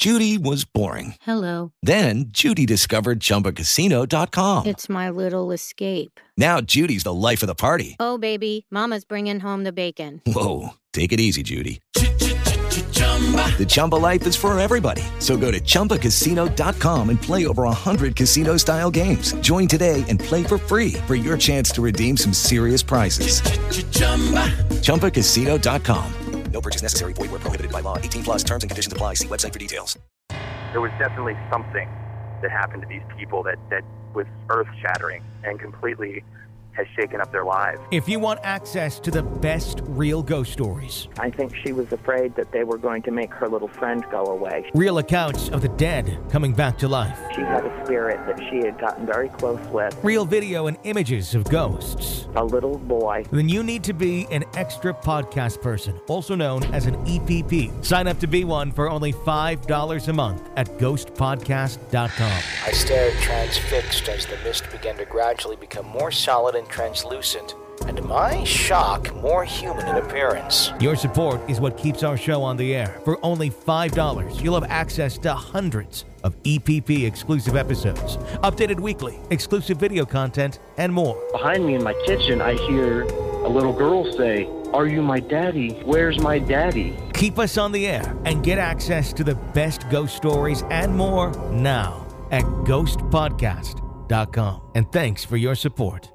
Judy was boring. Hello. Then Judy discovered ChumbaCasino.com. It's my little escape. Now Judy's the life of the party. Oh, baby, mama's bringing home the bacon. Whoa, take it easy, Judy. The Chumba life is for everybody. So go to ChumbaCasino.com and play over 100 casino-style games. Join today and play for free for your chance to redeem some serious prizes. ChumbaCasino.com. No purchase necessary. Void where prohibited by law. 18 plus terms and conditions apply. See website for details. There was definitely something that happened to these people that was earth-shattering and completely has shaken up their lives. If you want access to the best real ghost stories, I think she was afraid that they were going to make her little friend go away. real accounts of the dead coming back to life, She had a spirit that she had gotten very close with, real video and images of ghosts, a little boy. then you need to be an extra podcast person, also known as an EPP. Sign up to be one for only $5 a month at ghostpodcast.com. I stared transfixed as the mist began to gradually become more solid and translucent, and to my shock, more human in appearance. Your support is what keeps our show on the air. For only $5, you'll have access to hundreds of EPP exclusive episodes, updated weekly, exclusive video content, and more. Behind me in my kitchen, I hear a little girl say, "Are you my daddy? Where's my daddy?" Keep us on the air and get access to the best ghost stories and more now at ghostpodcast.com. And thanks for your support.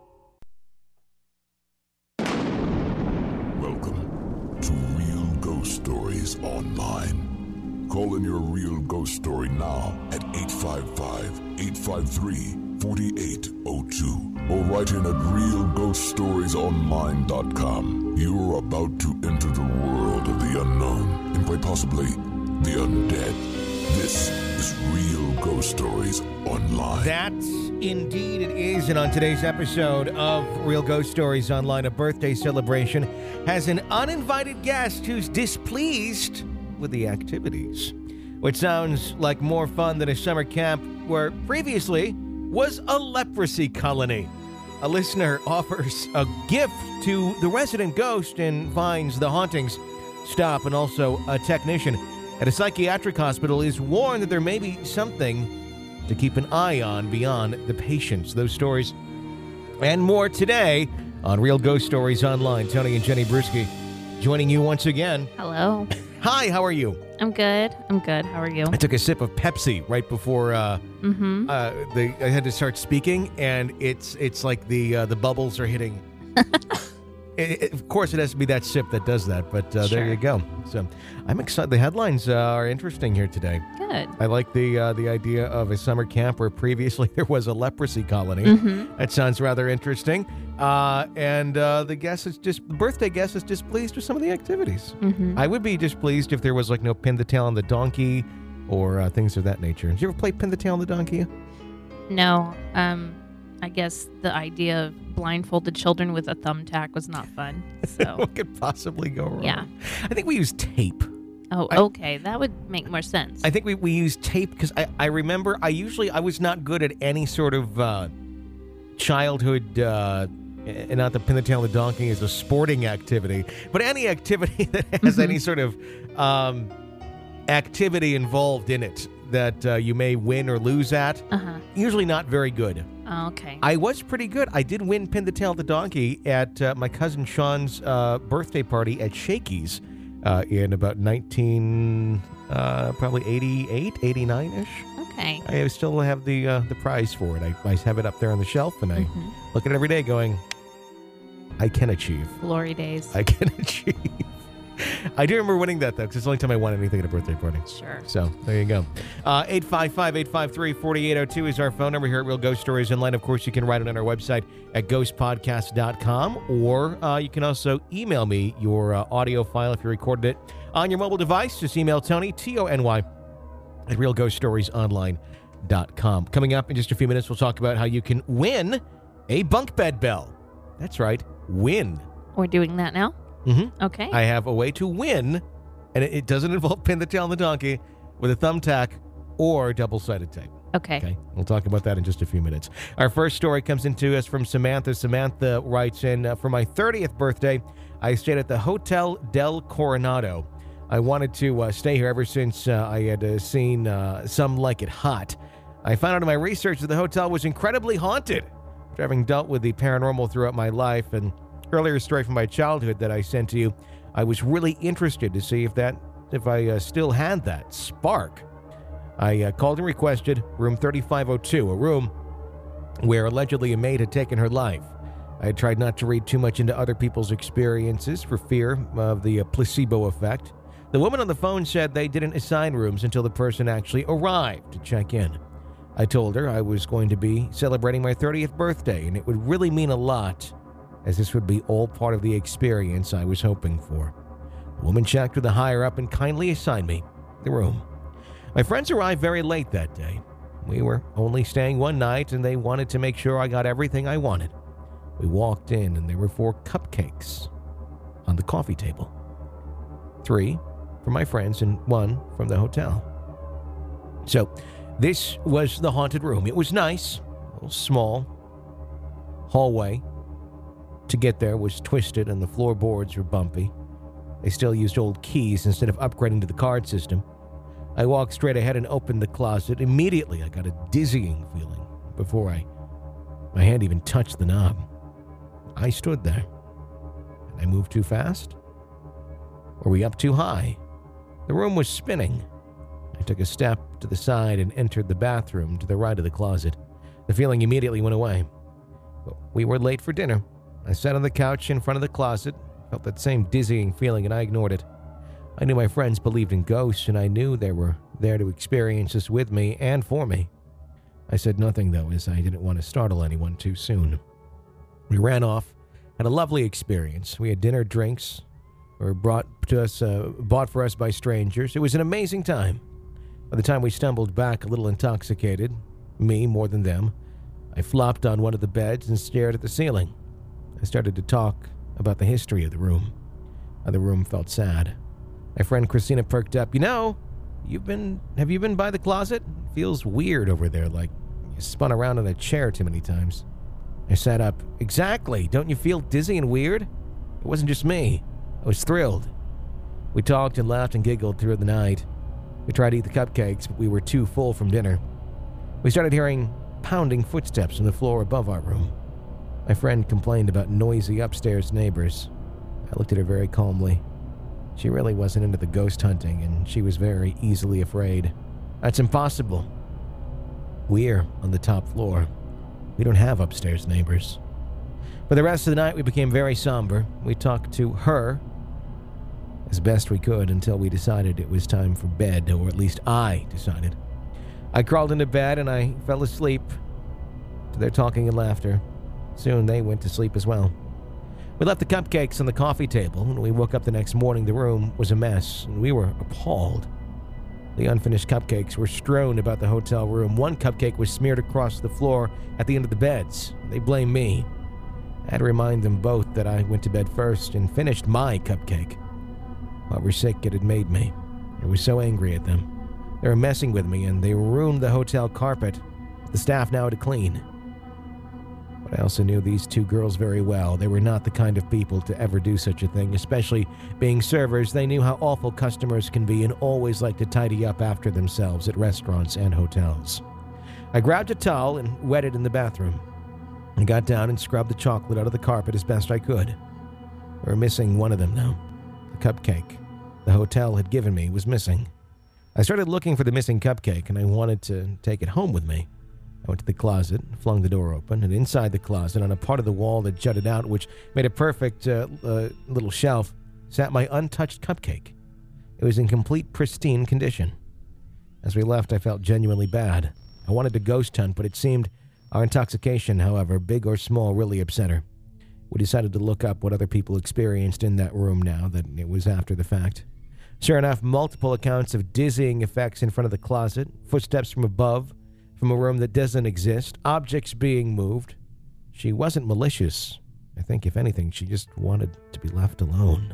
Welcome to Real Ghost Stories Online. Call in your real ghost story now at 855-853-4802 or write in at realghoststoriesonline.com. You are about to enter the world of the unknown and quite possibly the undead. This is Real Ghost Stories Online. That indeed it is. And on today's episode of Real Ghost Stories Online, a birthday celebration has an uninvited guest who's displeased with the activities, which sounds like more fun than a summer camp where previously was a leprosy colony. A listener offers a gift to the resident ghost and finds the hauntings stop, and also a technician at a psychiatric hospital is warned that there may be something to keep an eye on beyond the patients. Those stories and more today on Real Ghost Stories Online. Tony and Jenny Bruschi joining you once again. Hello. Hi, how are you? I'm good. How are you? I took a sip of Pepsi right before I had to start speaking, and it's like the bubbles are hitting. Of course, it has to be that sip that does that, but Sure. There you go. So I'm excited. The headlines are interesting here today. Good. I like the idea of a summer camp where previously there was a leprosy colony. That sounds rather interesting. And the birthday guest is displeased with some of the activities. I would be displeased if there was like no pin the tail on the donkey or things of that nature. Did you ever play pin the tail on the donkey? No. I guess the idea of blindfolded children with a thumbtack was not fun. So What could possibly go wrong? Yeah. I think we used tape. Oh, okay. That would make more sense. I think we used tape because I remember I was not good at any sort of childhood, and not the pin the tail on the donkey is a sporting activity, but any activity that has any sort of activity involved in it that you may win or lose at, usually not very good. Oh, okay. I was pretty good. I did win Pin the Tail of the Donkey at my cousin Sean's birthday party at Shakey's in about probably 88, 89-ish. Okay. I still have the prize for it. I have it up there on the shelf, and I look at it every day going, I can achieve. Glory days. I can achieve. I do remember winning that, though, because it's the only time I won anything at a birthday party. Sure. So, there you go. 855-853-4802 is our phone number here at Real Ghost Stories Online. Of course, you can write it on our website at ghostpodcast.com, or you can also email me your audio file if you recorded it on your mobile device. Just email Tony, Tony, at realghoststoriesonline.com. Coming up in just a few minutes, we'll talk about how you can win a bunk bed bell. That's right, win. We're doing that now? Mm-hmm. Okay. I have a way to win, and it doesn't involve pin the tail on the donkey with a thumbtack or double-sided tape. Okay. We'll talk about that in just a few minutes. Our first story comes into us from Samantha. Samantha writes in, for my 30th birthday, I stayed at the Hotel del Coronado. I wanted to stay here ever since I had seen Some Like It Hot. I found out in my research that the hotel was incredibly haunted. After having dealt with the paranormal throughout my life, and earlier story from my childhood that I sent to you, I was really interested to see if I still had that spark. I called and requested room 3502, a room where allegedly a maid had taken her life. I had tried not to read too much into other people's experiences for fear of the placebo effect. The woman on the phone said they didn't assign rooms until the person actually arrived to check in. I told her I was going to be celebrating my 30th birthday, and it would really mean a lot, as this would be all part of the experience I was hoping for. The woman checked with the higher-up and kindly assigned me the room. My friends arrived very late that day. We were only staying one night, and they wanted to make sure I got everything I wanted. We walked in, and there were 4 cupcakes on the coffee table. 3 from my friends and 1 from the hotel. So, this was the haunted room. It was nice, a little small. Hallway to get there was twisted, and the floorboards were bumpy. They still used old keys instead of upgrading to the card system. I walked straight ahead and opened the closet. Immediately, I got a dizzying feeling before my hand even touched the knob. I stood there. Did I move too fast? Were we up too high? The room was spinning. I took a step to the side and entered the bathroom to the right of the closet. The feeling immediately went away. But we were late for dinner. I sat on the couch in front of the closet, felt that same dizzying feeling, and I ignored it. I knew my friends believed in ghosts, and I knew they were there to experience this with me and for me. I said nothing, though, as I didn't want to startle anyone too soon. We ran off, had a lovely experience. We had dinner, drinks, were bought for us by strangers. It was an amazing time. By the time we stumbled back a little intoxicated, me more than them, I flopped on one of the beds and stared at the ceiling. I started to talk about the history of the room. How the room felt sad. My friend Christina perked up. You know, have you been by the closet? It feels weird over there, like you spun around in a chair too many times. I sat up. Exactly. Don't you feel dizzy and weird? It wasn't just me. I was thrilled. We talked and laughed and giggled through the night. We tried to eat the cupcakes, but we were too full from dinner. We started hearing pounding footsteps on the floor above our room. My friend complained about noisy upstairs neighbors. I looked at her very calmly. She really wasn't into the ghost hunting, and she was very easily afraid. That's impossible. We're on the top floor. We don't have upstairs neighbors. For the rest of the night, we became very somber. We talked to her as best we could until we decided it was time for bed, or at least I decided. I crawled into bed and I fell asleep to their talking and laughter. Soon they went to sleep as well. We left the cupcakes on the coffee table. When we woke up the next morning, the room was a mess, and we were appalled. The unfinished cupcakes were strewn about the hotel room. One cupcake was smeared across the floor at the end of the beds. They blamed me. I had to remind them both that I went to bed first and finished my cupcake. However sick it had made me, I was so angry at them. They were messing with me, and they ruined the hotel carpet. The staff now had to clean. But I also knew these 2 girls very well. They were not the kind of people to ever do such a thing, especially being servers. They knew how awful customers can be and always like to tidy up after themselves at restaurants and hotels. I grabbed a towel and wet it in the bathroom. I got down and scrubbed the chocolate out of the carpet as best I could. We were missing one of them now. The cupcake the hotel had given me was missing. I started looking for the missing cupcake, and I wanted to take it home with me. I went to the closet, flung the door open, and inside the closet, on a part of the wall that jutted out, which made a perfect little shelf, sat my untouched cupcake. It was in complete pristine condition. As we left, I felt genuinely bad. I wanted to ghost hunt, but it seemed our intoxication, however, big or small, really upset her. We decided to look up what other people experienced in that room now that it was after the fact. Sure enough, multiple accounts of dizzying effects in front of the closet, footsteps from above, from a room that doesn't exist, objects being moved. She wasn't malicious. I think, if anything, she just wanted to be left alone.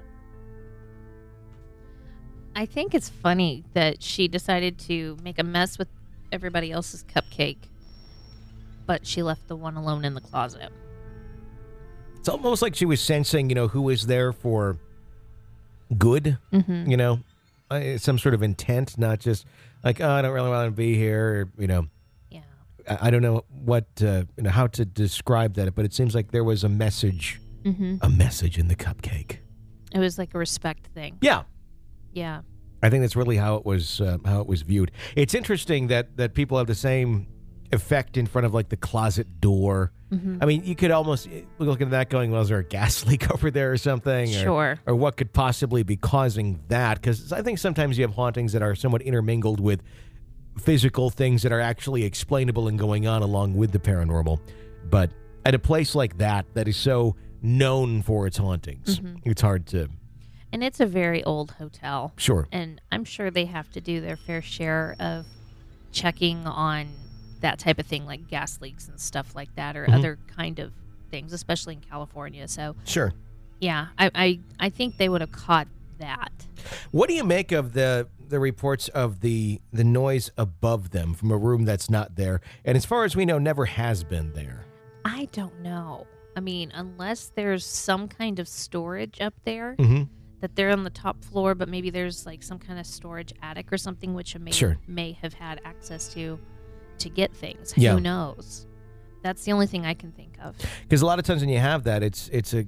I think it's funny that she decided to make a mess with everybody else's cupcake, but she left the one alone in the closet. It's almost like she was sensing, who was there for good, some sort of intent, not just like, oh, I don't really want to be here, or, Yeah. I don't know what how to describe that, but it seems like there was a message, a message in the cupcake. It was like a respect thing. Yeah. Yeah. I think that's really how it was viewed. It's interesting that people have the same effect in front of like the closet door. I mean, you could almost look at that going, well, is there a gas leak over there or something? Sure. Or what could possibly be causing that? Because I think sometimes you have hauntings that are somewhat intermingled with physical things that are actually explainable and going on along with the paranormal. But at a place like that is so known for its hauntings, it's hard to... And it's a very old hotel. Sure. And I'm sure they have to do their fair share of checking on that type of thing, like gas leaks and stuff like that, or other kind of things, especially in California. So Sure. Yeah, I think they would have caught that. What do you make of the reports of the noise above them from a room that's not there, and as far as we know, never has been there? I don't know. I mean, unless there's some kind of storage up there, that they're on the top floor, but maybe there's like some kind of storage attic or something, which may have had access to get things. Yeah. Who knows? That's the only thing I can think of. Because a lot of times when you have that, it's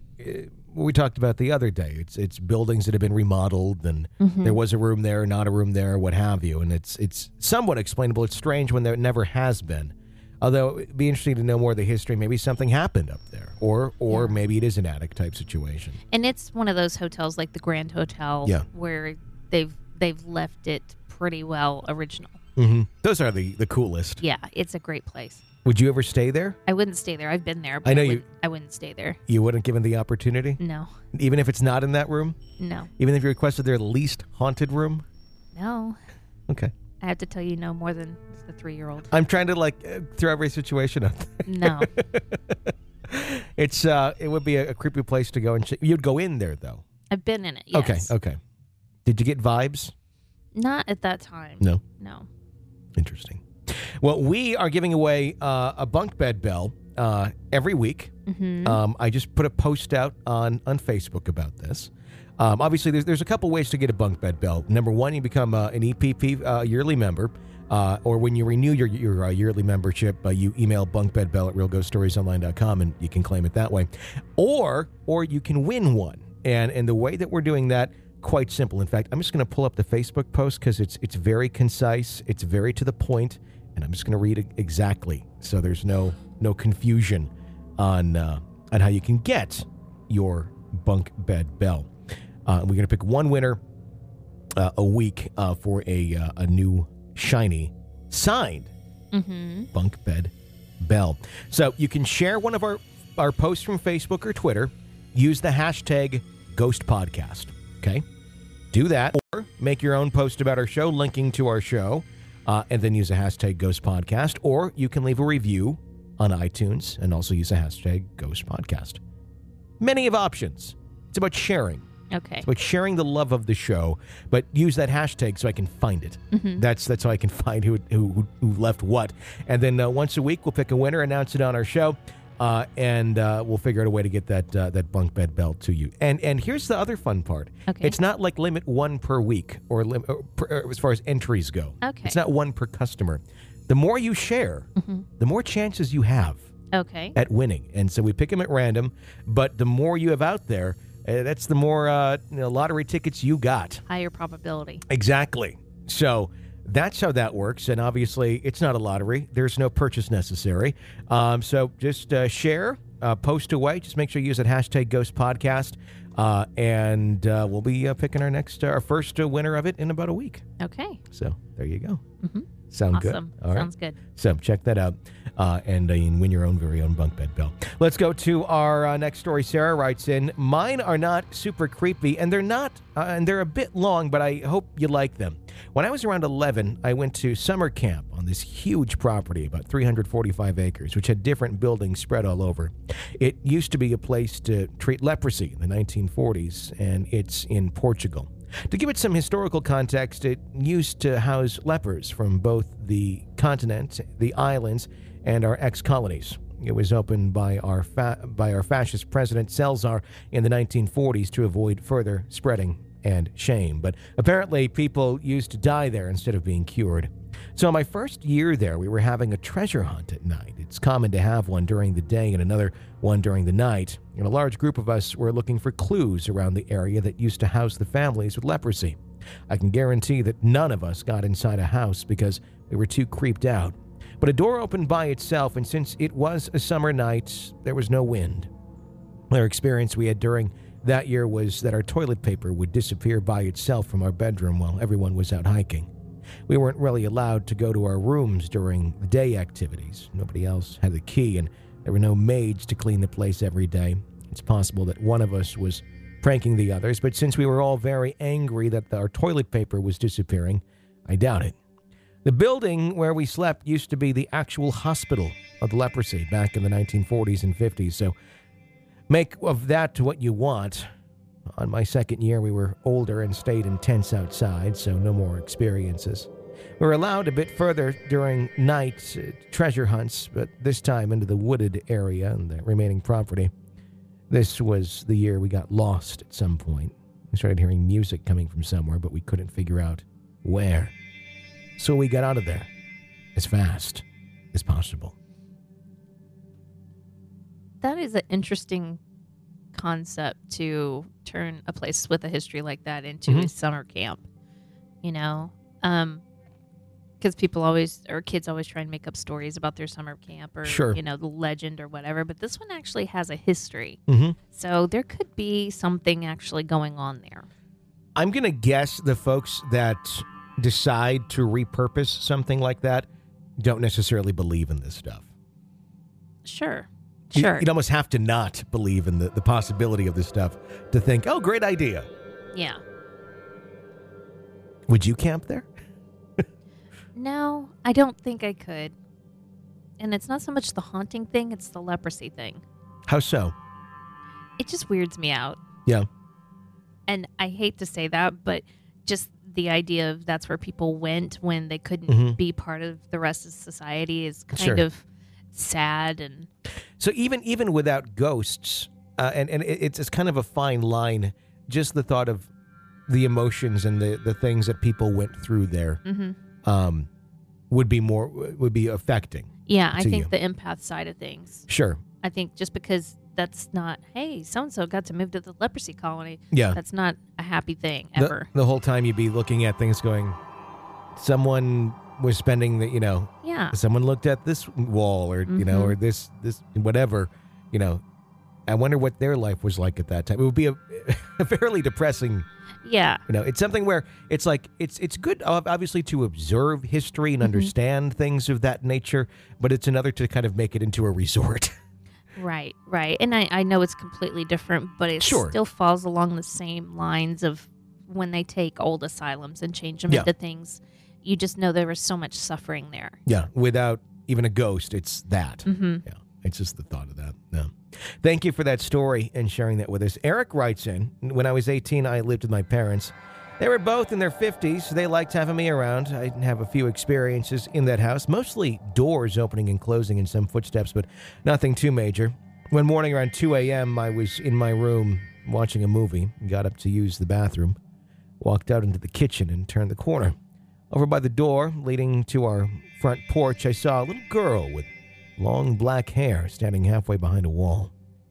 we talked about the other day. It's buildings that have been remodeled, and there was a room there, not a room there, what have you, and it's somewhat explainable. It's strange when there never has been. Although it'd be interesting to know more of the history. Maybe something happened up there, or maybe it is an attic type situation. And it's one of those hotels like the Grand Hotel, where they've left it pretty well original. Those are the coolest. Yeah, it's a great place. Would you ever stay there? I wouldn't stay there. I've been there, but I know I wouldn't stay there. You wouldn't, given the opportunity? No. Even if it's not in that room? No. Even if you requested their least haunted room? No. Okay. I have to tell you no more than the 3-year-old. I'm trying to throw every situation out there. No. It would be a creepy place to go, and you'd go in there though. I've been in it. Yes. Okay. Did you get vibes? Not at that time. No. Interesting. Well, we are giving away a bunk bed bell every week. I just put a post out on Facebook about this. Obviously, there's a couple ways to get a bunk bed bell. Number one, you become an EPP yearly member. Or when you renew your yearly membership, you email bunkbedbell@realghoststoriesonline.com and you can claim it that way. Or you can win one. And the way that we're doing that, quite simple. In fact, I'm just going to pull up the Facebook post because it's very concise. It's very to the point. And I'm just going to read it exactly so there's no confusion on how you can get your bunk bed bell. We're going to pick one winner a week for a new shiny signed bunk bed bell. So you can share one of our posts from Facebook or Twitter. Use the hashtag Ghost Podcast. Okay, do that, or make your own post about our show, linking to our show. And then use a hashtag Ghost Podcast, or you can leave a review on iTunes and also use a hashtag Ghost Podcast. Many of options. It's about sharing. Okay. It's about sharing the love of the show, but use that hashtag so I can find it. That's how I can find who left what. And then once a week, we'll pick a winner, announce it on our show, and we'll figure out a way to get that bunk bed bell to you. And here's the other fun part. Okay. It's not like limit one per week or as far as entries go. Okay. It's not one per customer. The more you share, the more chances you have at winning. And so we pick them at random, but the more you have out there, that's the more lottery tickets you got. Higher probability. Exactly. So that's how that works. And obviously, it's not a lottery. There's no purchase necessary. So just share, post away. Just make sure you use that hashtag Ghost Podcast. And we'll be picking our first winner of it in about a week. Okay. So there you go. Sound good? Awesome. All right. Sounds good. So check that out, and you can win your own very own bunk bed bell. Let's go to our next story. Sarah writes in, mine are not super creepy, and they're not, and they're a bit long, but I hope you like them. When I was around 11, I went to summer camp on this huge property, about 345 acres, which had different buildings spread all over. It used to be a place to treat leprosy in the 1940s, and it's in Portugal. To give it some historical context, it used to house lepers from both the continent, the islands, and our ex-colonies. It was opened by our fascist president Salazar in the 1940s to avoid further spreading and shame. But apparently people used to die there instead of being cured. So my first year there, we were having a treasure hunt at night. It's common to have one during the day and another one during the night. And a large group of us were looking for clues around the area that used to house the families with leprosy. I can guarantee that none of us got inside a house because we were too creeped out. But a door opened by itself, and since it was a summer night, there was no wind. Our experience we had during that year was that our toilet paper would disappear by itself from our bedroom while everyone was out hiking. We weren't really allowed to go to our rooms during the day activities. Nobody else had the key, and there were no maids to clean the place every day. It's possible that one of us was pranking the others, but since we were all very angry that our toilet paper was disappearing, I doubt it. The building where we slept used to be the actual hospital of the leprosy back in the 1940s and 50s, so make of that what you want. On my second year, we were older and stayed in tents outside, so no more experiences. We were allowed a bit further during night treasure hunts, but this time into the wooded area and the remaining property. This was the year we got lost at some point. We started hearing music coming from somewhere, but we couldn't figure out where. So we got out of there as fast as possible. That is an interesting concept to turn a place with a history like that into a summer camp, you know? Because kids always try and make up stories about their summer camp or, you know, the legend or whatever. But this one actually has a history. So there could be something actually going on there. I'm going to guess the folks that decide to repurpose something like that don't necessarily believe in this stuff. Sure. You'd almost have to not believe in the possibility of this stuff to think, oh, great idea. Yeah. Would you camp there? No, I don't think I could. And it's not so much the haunting thing, it's the leprosy thing. How so? It just weirds me out. Yeah. And I hate to say that, but just the idea of that's where people went when they couldn't be part of the rest of society is kind of sad. And so even without ghosts, and it's kind of a fine line, just the thought of the emotions and the things that people went through there would be affecting. Yeah, I think the empath side of things. Sure. I think just because that's not, hey, so-and-so got to move to the leprosy colony. Yeah. That's not a happy thing ever. The whole time you'd be looking at things going, someone was spending the, you know, someone looked at this wall or, you know, or this whatever, you know, I wonder what their life was like at that time. It would be a fairly depressing. Yeah. You know, it's something where it's like, it's good, obviously, to observe history and understand things of that nature, but it's another to kind of make it into a resort. Right. And I know it's completely different, but it still falls along the same lines of when they take old asylums and change them into things. You just know there was so much suffering there. Yeah, without even a ghost, it's that. Yeah, it's just the thought of that. No. Thank you for that story and sharing that with us. Eric writes in, when I was 18, I lived with my parents. They were both in their 50s. They liked having me around. I have a few experiences in that house, mostly doors opening and closing and some footsteps, but nothing too major. One morning around 2 a.m., I was in my room watching a movie, got up to use the bathroom, walked out into the kitchen and turned the corner. Over by the door leading to our front porch, I saw a little girl with long black hair standing halfway behind a wall.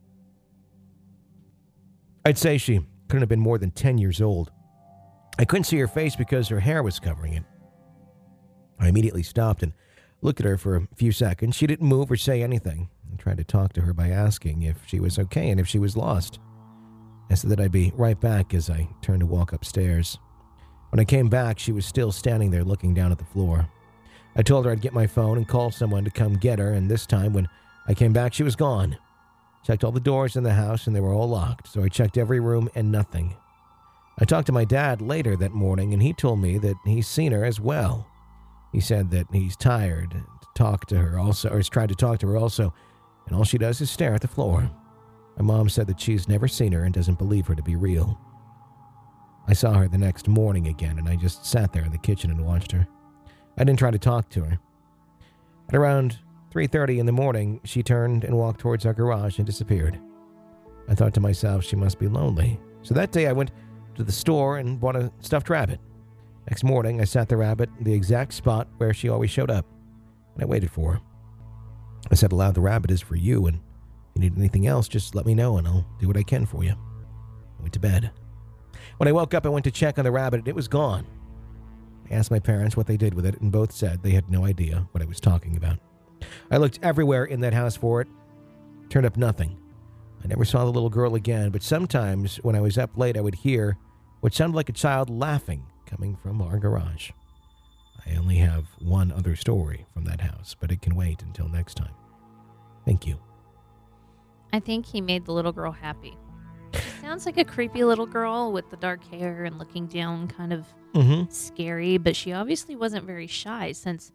I'd say she couldn't have been more than 10 years old. I couldn't see her face because her hair was covering it. I immediately stopped and looked at her for a few seconds. She didn't move or say anything. I tried to talk to her by asking if she was okay and if she was lost. I said that I'd be right back as I turned to walk upstairs. When I came back, she was still standing there looking down at the floor. I told her I'd get my phone and call someone to come get her, and this time when I came back, she was gone. Checked all the doors in the house, and they were all locked, so I checked every room and nothing. I talked to my dad later that morning, and he told me that he's seen her as well. He said that he's tired to talk to her also, or has tried to talk to her also, and all she does is stare at the floor. My mom said that she's never seen her and doesn't believe her to be real. I saw her the next morning again, and I just sat there in the kitchen and watched her. I didn't try to talk to her. At around 3:30 in the morning, she turned and walked towards our garage and disappeared. I thought to myself, she must be lonely. So that day I went to the store and bought a stuffed rabbit. Next morning, I sat the rabbit in the exact spot where she always showed up, and I waited for her. I said aloud, "The rabbit is for you, and if you need anything else, just let me know, and I'll do what I can for you." I went to bed. When I woke up, I went to check on the rabbit, and it was gone. I asked my parents what they did with it, and both said they had no idea what I was talking about. I looked everywhere in that house for it. Turned up nothing. I never saw the little girl again, but sometimes when I was up late, I would hear what sounded like a child laughing coming from our garage. I only have one other story from that house, but it can wait until next time. Thank you. I think he made the little girl happy. She sounds like a creepy little girl with the dark hair and looking down, kind of scary, but she obviously wasn't very shy since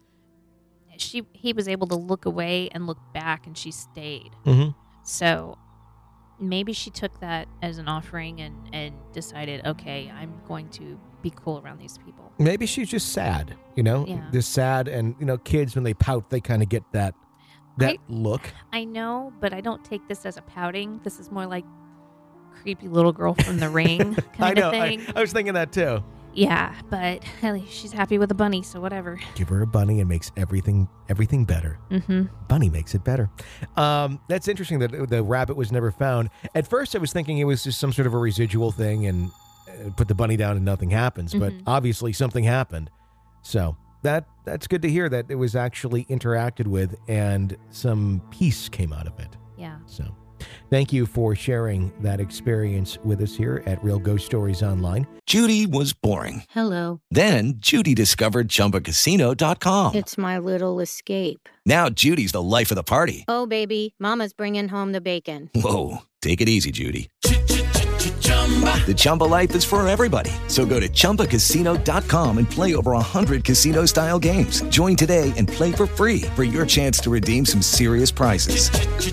he was able to look away and look back, and she stayed. So maybe she took that as an offering and decided, okay, I'm going to be cool around these people. Maybe she's just sad, just sad. And, kids, when they pout, they kind of get that look. I know, but I don't take this as a pouting. This is more like creepy little girl from The Ring kind of thing. I was thinking that too. Yeah, but at least she's happy with a bunny, so whatever. Give her a bunny and makes everything better. Bunny makes it better. That's interesting that the rabbit was never found. At first, I was thinking it was just some sort of a residual thing and put the bunny down and nothing happens. But obviously something happened. So that's good to hear that it was actually interacted with and some peace came out of it. Yeah. So thank you for sharing that experience with us here at Real Ghost Stories Online. Judy was boring. Hello. Then Judy discovered ChumbaCasino.com. It's my little escape. Now Judy's the life of the party. Oh, baby, mama's bringing home the bacon. Whoa, take it easy, Judy. The Chumba life is for everybody. So go to ChumbaCasino.com and play over 100 casino-style games. Join today and play for free for your chance to redeem some serious prizes.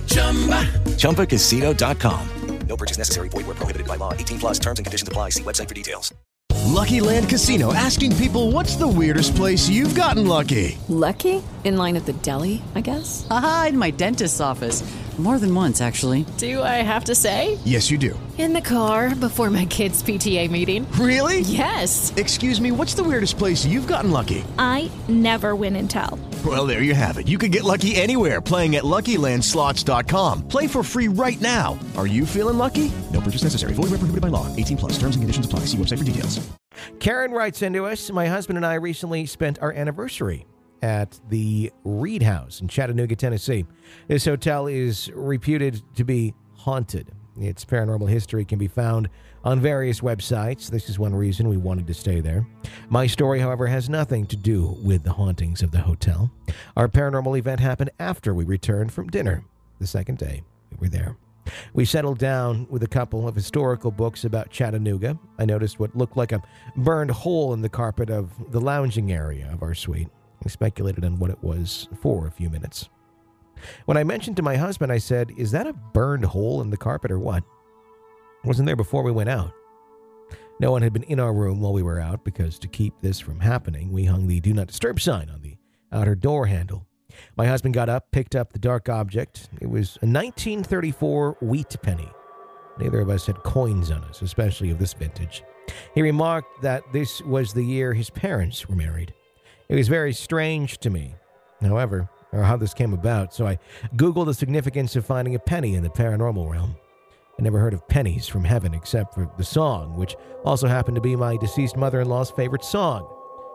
ChumbaCasino.com. No purchase necessary. Void where prohibited by law. 18 plus terms and conditions apply. See website for details. Lucky Land Casino, asking people, what's the weirdest place you've gotten lucky? Lucky? In line at the deli, I guess? Aha, in my dentist's office. More than once, actually. Do I have to say? Yes, you do. In the car before my kids' PTA meeting. Really? Yes. Excuse me, what's the weirdest place you've gotten lucky? I never win and tell. Well, there you have it. You can get lucky anywhere, playing at LuckyLandSlots.com. Play for free right now. Are you feeling lucky? No purchase necessary. Void where prohibited by law. 18 plus. Terms and conditions apply. See website for details. Karen writes into us, "My husband and I recently spent our anniversary at the Reed House in Chattanooga, Tennessee. This hotel is reputed to be haunted. Its paranormal history can be found on various websites. This is one reason we wanted to stay there. My story, however, has nothing to do with the hauntings of the hotel. Our paranormal event happened after we returned from dinner. The second day we were there. We settled down with a couple of historical books about Chattanooga. I noticed what looked like a burned hole in the carpet of the lounging area of our suite. I speculated on what it was for a few minutes. When I mentioned to my husband, I said, "Is that a burned hole in the carpet or what?" I wasn't there before we went out. No one had been in our room while we were out because to keep this from happening, we hung the Do Not Disturb sign on the outer door handle. My husband got up, picked up the dark object. It was a 1934 wheat penny. Neither of us had coins on us, especially of this vintage. He remarked that this was the year his parents were married. It was very strange to me, however, or how this came about, so I Googled the significance of finding a penny in the paranormal realm. I never heard of pennies from heaven except for the song, which also happened to be my deceased mother-in-law's favorite song.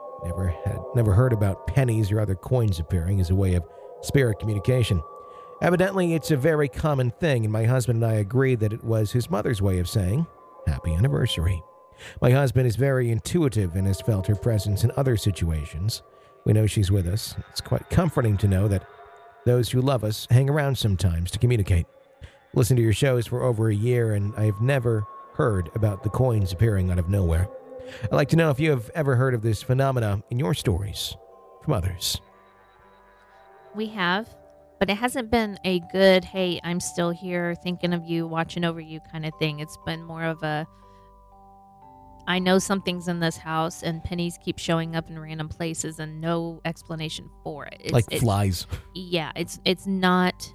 Never heard about pennies or other coins appearing as a way of spirit communication. Evidently, it's a very common thing, and my husband and I agreed that it was his mother's way of saying, "Happy anniversary." My husband is very intuitive and has felt her presence in other situations. We know she's with us. It's quite comforting to know that those who love us hang around sometimes to communicate. Listen to your shows for over a year, and I've never heard about the coins appearing out of nowhere. I'd like to know if you have ever heard of this phenomena in your stories from others. We have, but it hasn't been a good, hey, I'm still here thinking of you, watching over you kind of thing. It's been more of a, I know something's in this house and pennies keep showing up in random places and no explanation for it. It's flies. Yeah, it's not,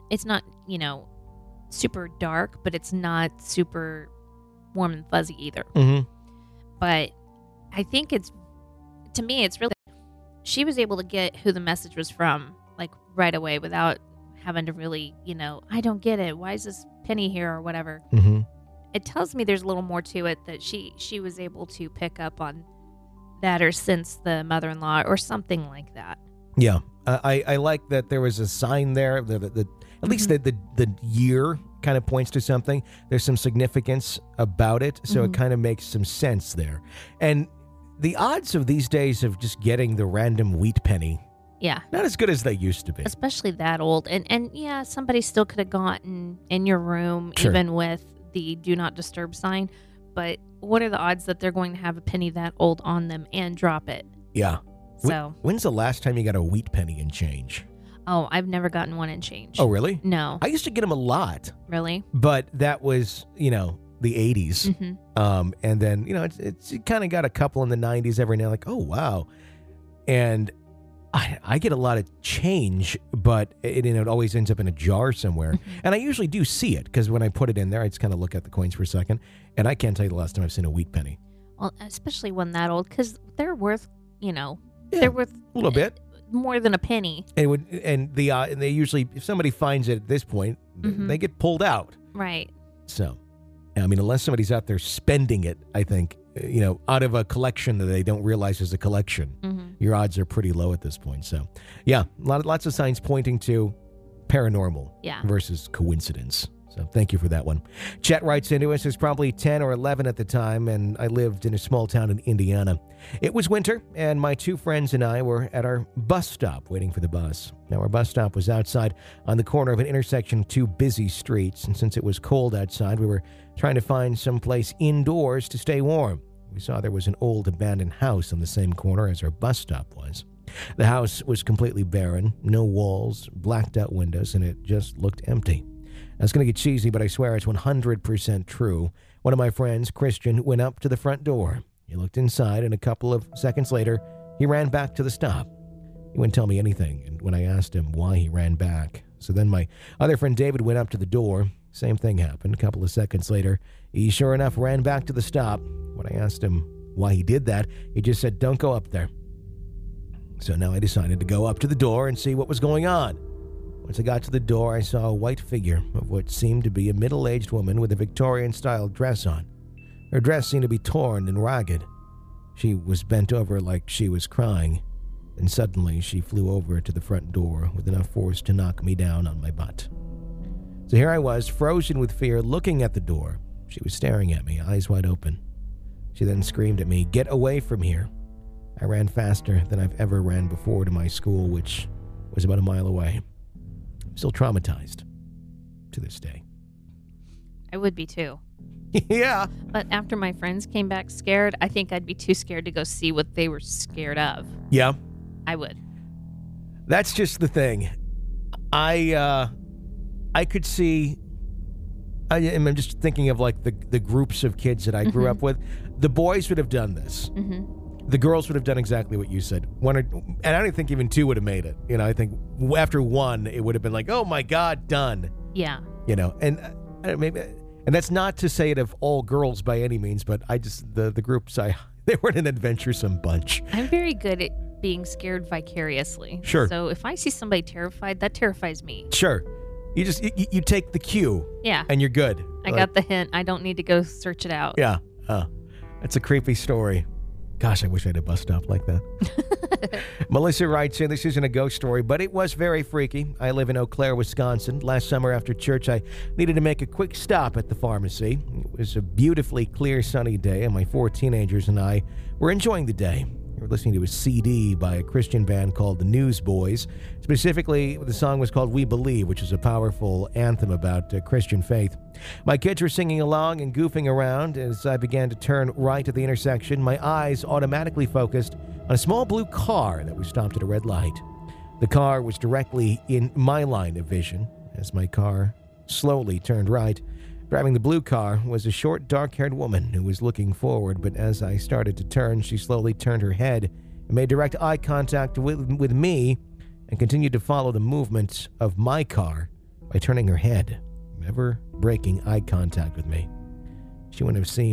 super dark, but it's not super warm and fuzzy either. Mm-hmm. But I think to me, it's really, she was able to get who the message was from, like, right away without having to really, I don't get it. Why is this penny here or whatever? Mm-hmm. It tells me there's a little more to it, that she was able to pick up on that or sense the mother-in-law or something like that. Yeah. I like that there was a sign there. At least the year kind of points to something. There's some significance about it, so it kind of makes some sense there. And the odds of these days of just getting the random wheat penny, not as good as they used to be. Especially that old. And yeah, somebody still could have gotten in your room, even with the do not disturb sign. But what are the odds that they're going to have a penny that old on them and drop it? Yeah. So when's the last time you got a wheat penny in change? Oh, I've never gotten one in change. Oh, really? No. I used to get them a lot. Really? But that was, the 80s. Mm-hmm. And then, it kind of got a couple in the 90s every now, like, oh, wow. And I get a lot of change, but it always ends up in a jar somewhere. Mm-hmm. And I usually do see it, because when I put it in there, I just kind of look at the coins for a second. And I can't tell you the last time I've seen a wheat penny. Well, especially one that old, because they're worth, they're worth a little bit more than a penny. And they usually, if somebody finds it at this point, they get pulled out. Right. So, I mean, unless somebody's out there spending it, I think, out of a collection that they don't realize is a collection, your odds are pretty low at this point. So, yeah, lots of signs pointing to paranormal versus coincidence. So thank you for that one. Chet writes into us, it's probably 10 or 11 at the time, and I lived in a small town in Indiana. It was winter, and my two friends and I were at our bus stop waiting for the bus. Now, our bus stop was outside on the corner of an intersection of two busy streets, and since it was cold outside, we were trying to find some place indoors to stay warm. We saw there was an old abandoned house on the same corner as our bus stop was. The house was completely barren, no walls, blacked out windows, and it just looked empty. That's going to get cheesy, but I swear it's 100% true. One of my friends, Christian, went up to the front door. He looked inside, and a couple of seconds later, he ran back to the stop. He wouldn't tell me anything, and when I asked him why he ran back. So then my other friend David went up to the door. Same thing happened. A couple of seconds later, he sure enough ran back to the stop. When I asked him why he did that, he just said, "Don't go up there." So now I decided to go up to the door and see what was going on. Once I got to the door, I saw a white figure of what seemed to be a middle-aged woman with a Victorian-style dress on. Her dress seemed to be torn and ragged. She was bent over like she was crying, and suddenly she flew over to the front door with enough force to knock me down on my butt. So here I was, frozen with fear, looking at the door. She was staring at me, eyes wide open. She then screamed at me, "Get away from here." I ran faster than I've ever ran before to my school, which was about a mile away. Still traumatized to this day. I would be too. Yeah. But after my friends came back scared, I think I'd be too scared to go see what they were scared of. Yeah. I would. That's just the thing. I could see, I'm just thinking of like the groups of kids that I grew up with. The boys would have done this. Mm-hmm. The girls would have done exactly what you said. And I don't think even two would have made it. I think after one, it would have been like, oh my God, done. Yeah. And maybe, and that's not to say it of all girls by any means, but I just, the groups, they were an adventuresome bunch. I'm very good at being scared vicariously. Sure. So if I see somebody terrified, that terrifies me. Sure. You just, you take the cue. Yeah. And you're good. I got the hint. I don't need to go search it out. Yeah. That's a creepy story. Gosh, I wish I had a bus stop like that. Melissa writes in, this isn't a ghost story, but it was very freaky. I live in Eau Claire, Wisconsin. Last summer after church, I needed to make a quick stop at the pharmacy. It was a beautifully clear, sunny day, and my 4 teenagers and I were enjoying the day. We were listening to a CD by a Christian band called the Newsboys. Specifically, the song was called We Believe, which is a powerful anthem about Christian faith. My kids were singing along and goofing around. As I began to turn right at the intersection, my eyes automatically focused on a small blue car that was stopped at a red light. The car was directly in my line of vision. As my car slowly turned right, driving the blue car was a short, dark-haired woman who was looking forward, but as I started to turn, she slowly turned her head and made direct eye contact with me and continued to follow the movement of my car by turning her head, never breaking eye contact with me. She wouldn't have seemed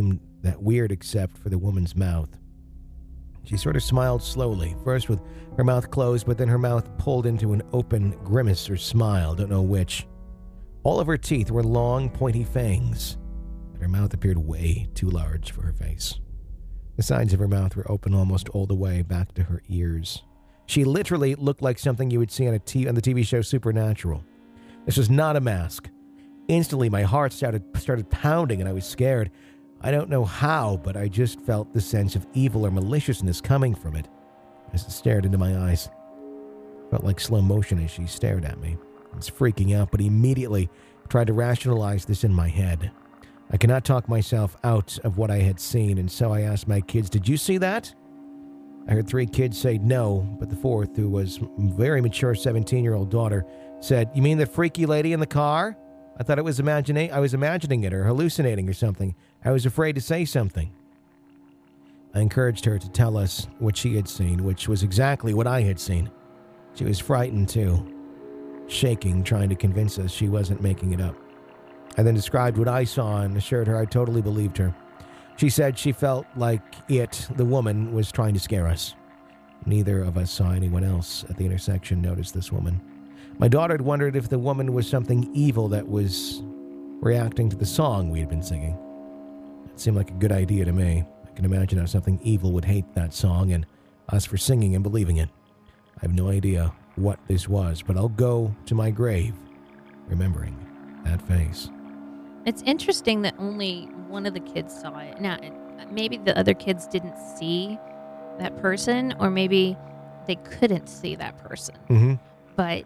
that weird except for the woman's mouth. She sort of smiled slowly, first with her mouth closed, but then her mouth pulled into an open grimace or smile, don't know which. All of her teeth were long, pointy fangs, and her mouth appeared way too large for her face. The sides of her mouth were open almost all the way back to her ears. She literally looked like something you would see on the TV show Supernatural. This was not a mask. Instantly, my heart started pounding, and I was scared. I don't know how, but I just felt the sense of evil or maliciousness coming from it as it stared into my eyes. Felt like slow motion as she stared at me. I was freaking out, but immediately tried to rationalize this in my head. I could not talk myself out of what I had seen, and so I asked my kids, "Did you see that?" I heard 3 kids say no, but the 4th, who was a very mature 17-year-old daughter, said, "You mean the freaky lady in the car? I thought I was imagining it or hallucinating or something. I was afraid to say something." I encouraged her to tell us what she had seen, which was exactly what I had seen. She was frightened too, shaking, trying to convince us she wasn't making it up. I then described what I saw and assured her I totally believed her. She said she felt like the woman, was trying to scare us. Neither of us saw anyone else at the intersection notice this woman. My daughter had wondered if the woman was something evil that was reacting to the song we had been singing. It seemed like a good idea to me. I can imagine how something evil would hate that song and us for singing and believing it. I have no idea what this was, but I'll go to my grave remembering that face. It's interesting that only one of the kids saw it. Now, maybe the other kids didn't see that person, or maybe they couldn't see that person. Mm-hmm. But,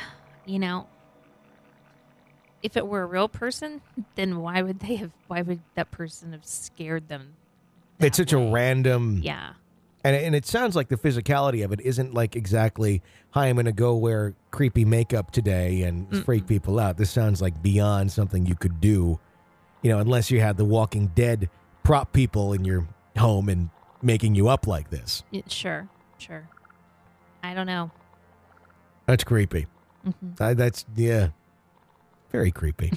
if it were a real person, then why would that person have scared them? It's such a random... Yeah. And it sounds like the physicality of it isn't like exactly, "Hi, I'm going to go wear creepy makeup today and freak people out." This sounds like beyond something you could do, unless you had the Walking Dead prop people in your home and making you up like this. Sure. I don't know. That's creepy. Mm-hmm. Very creepy.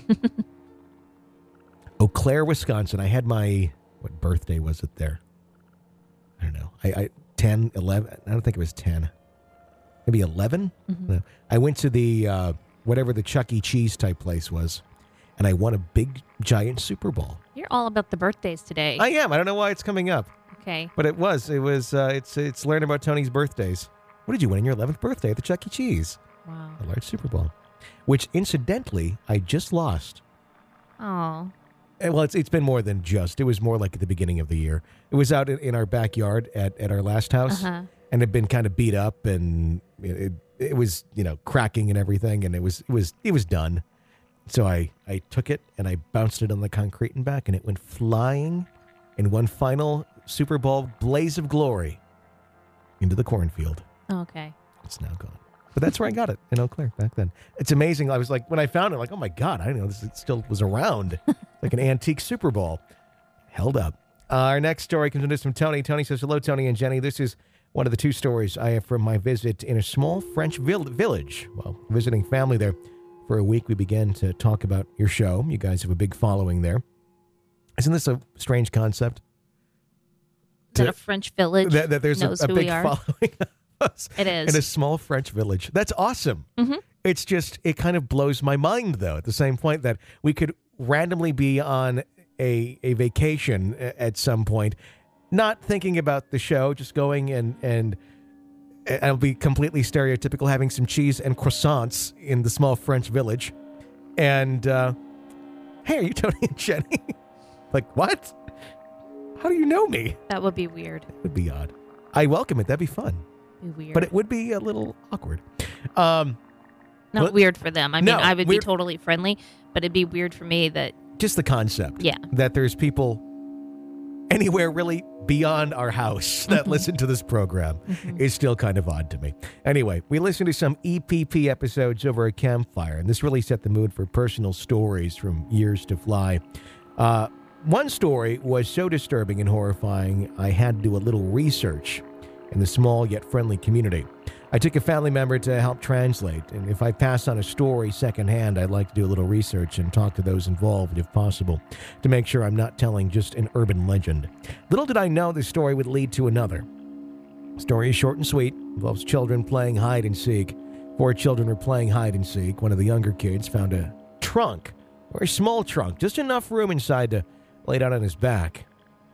Eau Claire, Wisconsin. I had what birthday was it there? I don't know. 10, 11. I don't think it was 10. Maybe 11? Mm-hmm. No. I went to the, whatever the Chuck E. Cheese type place was, and I won a big, giant Super Bowl. You're all about the birthdays today. I am. I don't know why it's coming up. Okay. But it was, it's learning about Tony's birthdays. What did you win on your 11th birthday at the Chuck E. Cheese? Wow. A large Super Bowl. Which, incidentally, I just lost. Oh. Well, it's been more than just. It was more like at the beginning of the year. It was out in our backyard at our last house, and it had been kind of beat up, and it was cracking and everything, and it was done. So I took it and I bounced it on the concrete and back, and it went flying in one final Super Bowl blaze of glory into the cornfield. Okay. It's now gone. But that's where I got it, in Eau Claire back then. It's amazing. I was like, when I found it, like, oh my God, I didn't know it still was around. Like an antique Super Bowl. Held up. Our next story comes into us from Tony. Tony says, "Hello, Tony and Jenny. This is one of the 2 stories I have from my visit in a small French village. Well, visiting family there for a week, we began to talk about your show. You guys have a big following there. Isn't this a strange concept? That a French village that there's knows a who big we are. following of us It is. in a small French village. That's awesome. Mm-hmm. It's just, it kind of blows my mind, though, at the same point that we could randomly be on a vacation at some point, not thinking about the show, just going and I'll be completely stereotypical, having some cheese and croissants in the small French village. And, hey, are you Tony and Jenny? Like, what? How do you know me? That would be weird. It would be odd. I welcome it. That'd be fun. Be weird. But it would be a little awkward. Not weird for them. I mean, no, I would be totally friendly, but it'd be weird for me that... Just the concept. Yeah. That there's people anywhere really beyond our house that listen to this program is still kind of odd to me. Anyway, we listened to some EPP episodes over a campfire, and this really set the mood for personal stories from years to fly. One story was so disturbing and horrifying, I had to do a little research in the small yet friendly community. I took a family member to help translate, and if I pass on a story secondhand, I'd like to do a little research and talk to those involved, if possible, to make sure I'm not telling just an urban legend. Little did I know this story would lead to another. The story is short and sweet, involves children playing hide and seek. 4 children were playing hide and seek. One of the younger kids found a trunk, or a small trunk, just enough room inside to lay down on his back,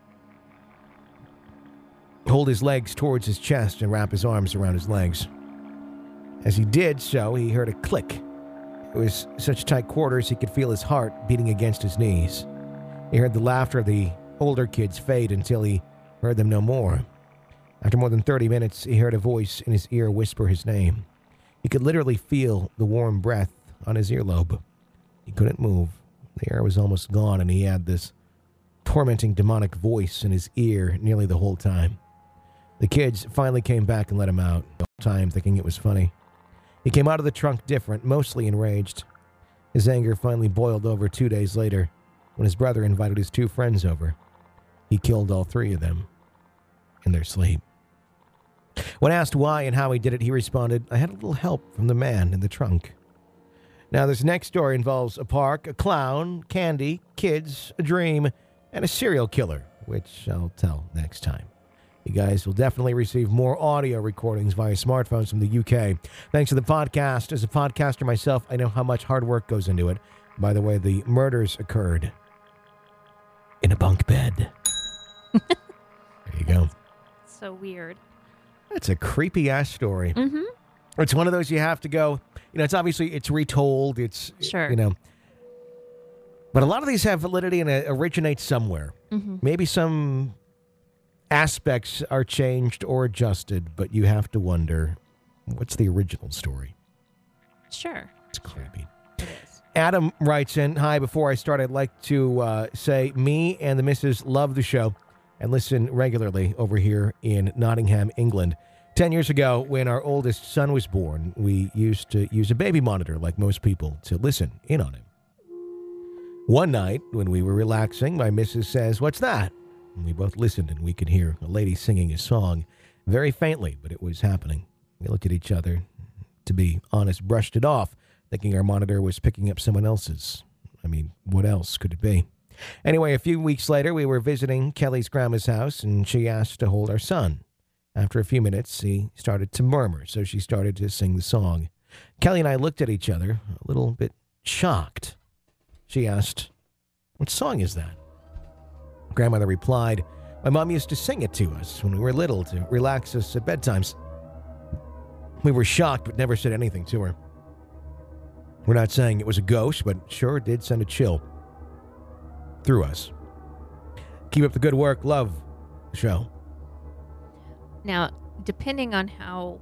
hold his legs towards his chest, and wrap his arms around his legs. As he did so, he heard a click. It was such tight quarters he could feel his heart beating against his knees. He heard the laughter of the older kids fade until he heard them no more. After more than 30 minutes, he heard a voice in his ear whisper his name. He could literally feel the warm breath on his earlobe. He couldn't move. The air was almost gone, and he had this tormenting demonic voice in his ear nearly the whole time. The kids finally came back and let him out, the whole time thinking it was funny. He came out of the trunk different, mostly enraged. His anger finally boiled over 2 days later when his brother invited his 2 friends over. He killed all 3 of them in their sleep. When asked why and how he did it, he responded, "I had a little help from the man in the trunk." Now, this next story involves a park, a clown, candy, kids, a dream, and a serial killer, which I'll tell next time. You guys will definitely receive more audio recordings via smartphones from the UK. Thanks to the podcast. As a podcaster myself, I know how much hard work goes into it. By the way, the murders occurred in a bunk bed. There you go. So weird. That's a creepy-ass story. Mm-hmm. It's one of those you have to go, it's obviously, it's retold, it's, sure. But a lot of these have validity and originate somewhere. Mm-hmm. Maybe some aspects are changed or adjusted, but you have to wonder, what's the original story? Sure. It's creepy. It is. Adam writes in, "Hi, before I start, I'd like to say me and the missus love the show and listen regularly over here in Nottingham, England. 10 years ago, when our oldest son was born, we used to use a baby monitor like most people to listen in on him. One night, when we were relaxing, my missus says, 'What's that?' And we both listened, and we could hear a lady singing a song very faintly, but it was happening. We looked at each other, to be honest, brushed it off, thinking our monitor was picking up someone else's. I mean, what else could it be? Anyway, a few weeks later, we were visiting Kelly's grandma's house, and she asked to hold our son. After a few minutes, he started to murmur, so she started to sing the song. Kelly and I looked at each other, a little bit shocked. She asked, 'What song is that?' Grandmother replied, 'My mom used to sing it to us when we were little to relax us at bedtimes.' We were shocked, but never said anything to her. We're not saying it was a ghost, but sure did send a chill through us. Keep up the good work. Love the show." Now, depending on how,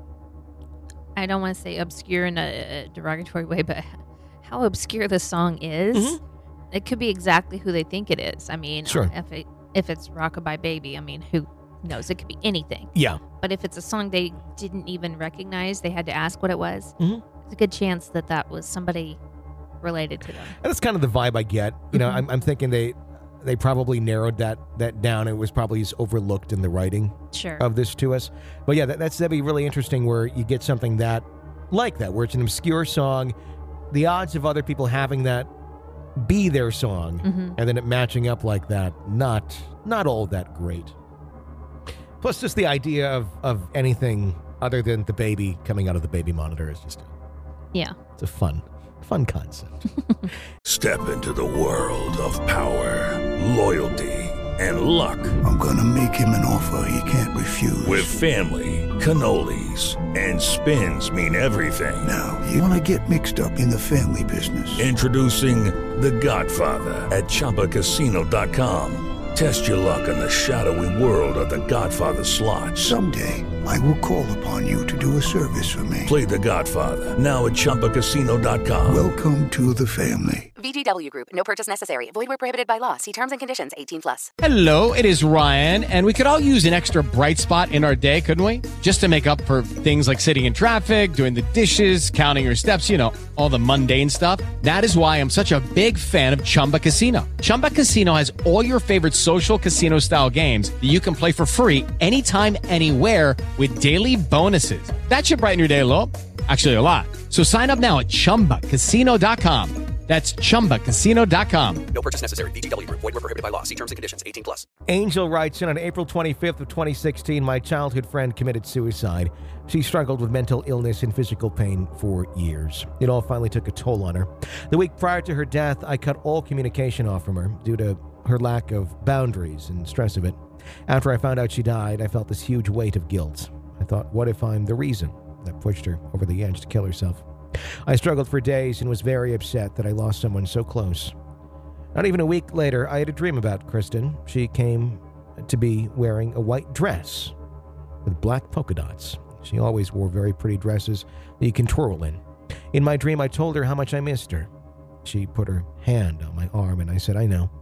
I don't want to say obscure in a derogatory way, but how obscure the song is, Mm-hmm. it could be exactly who they think it is. I mean, Sure. If it's Rockabye Baby, I mean, who knows? It could be anything. Yeah. But if it's a song they didn't even recognize, they had to ask what it was, Mhm. there's a good chance that that was somebody related to them. And that's kind of the vibe I get. I'm thinking they probably narrowed that down. It was probably just overlooked in the writing Sure. of this to us. But yeah, that'd be really interesting where you get something that, like that, where it's an obscure song. The odds of other people having that be their song Mhm. and then it matching up like that, not all that great. Plus, just the idea of anything other than the baby coming out of the baby monitor is just, Yeah. it's a fun concept. Step into the world of power, loyalty, and luck. I'm gonna make him an offer he can't refuse. With family, cannolis, and spins mean everything. Now, you wanna get mixed up in the family business. Introducing The Godfather at ChumbaCasino.com. Test your luck in the shadowy world of The Godfather slot. Someday, I will call upon you to do a service for me. Play The Godfather now at ChumbaCasino.com. Welcome to the family. VGW Group. No purchase necessary. Void where prohibited by law. See terms and conditions. 18+. Hello, it is Ryan, and we could all use an extra bright spot in our day, couldn't we? Just to make up for things like sitting in traffic, doing the dishes, counting your steps, all the mundane stuff. That is why I'm such a big fan of Chumba Casino. Chumba Casino has all your favorite social casino-style games that you can play for free anytime, anywhere, with daily bonuses. That should brighten your day a little. Actually, a lot. So sign up now at ChumbaCasino.com. That's ChumbaCasino.com. No purchase necessary. VGW Group. Void where prohibited by law. See terms and conditions. 18+. Angel writes in, on April 25th of 2016, my childhood friend committed suicide. She struggled with mental illness and physical pain for years. It all finally took a toll on her. The week prior to her death, I cut all communication off from her due to her lack of boundaries and stress of it. After I found out she died, I felt this huge weight of guilt. I thought, what if I'm the reason that pushed her over the edge to kill herself? I struggled for days and was very upset that I lost someone so close. Not even a week later, I had a dream about Kristen. She came to be wearing a white dress with black polka dots. She always wore very pretty dresses that you can twirl in. In my dream, I told her how much I missed her. She put her hand on my arm and I said, I know.